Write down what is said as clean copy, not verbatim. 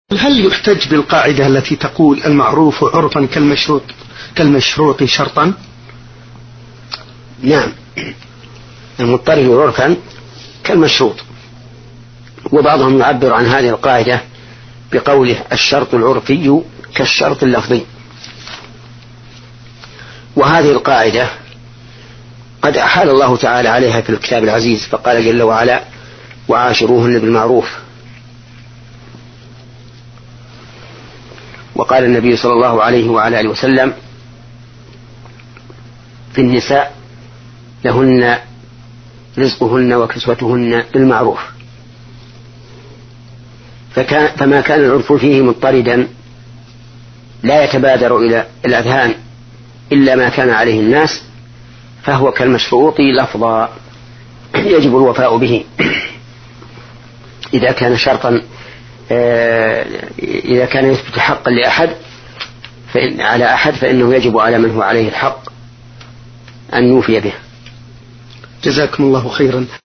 هل يحتج بالقاعدة التي تقول المعروف عرفا كالمشروط شرطا؟ نعم، المضطرد عرفا كالمشروط. وبعضهم يعبر عن هذه القاعدة بقوله الشرط العرفي كالشرط اللفظي. وهذه القاعدة قد أحال الله تعالى عليها في الكتاب العزيز، فقال جل وعلا: وعاشروهن بالمعروف. وقال النبي صلى الله عليه وعلى آله وسلم في النساء: لهن رزقهن وكسوتهن بالمعروف. فما كان العرف فيه مضطردا لا يتبادر إلى الأذهان إلا ما كان عليه الناس، فهو كالمشروط لفظا يجب الوفاء به إذا كان شرطا، إذا كان يثبت حقا لأحد على أحد فإنه يجب على من هو عليه الحق أن يوفي به. جزاكم الله خيرا.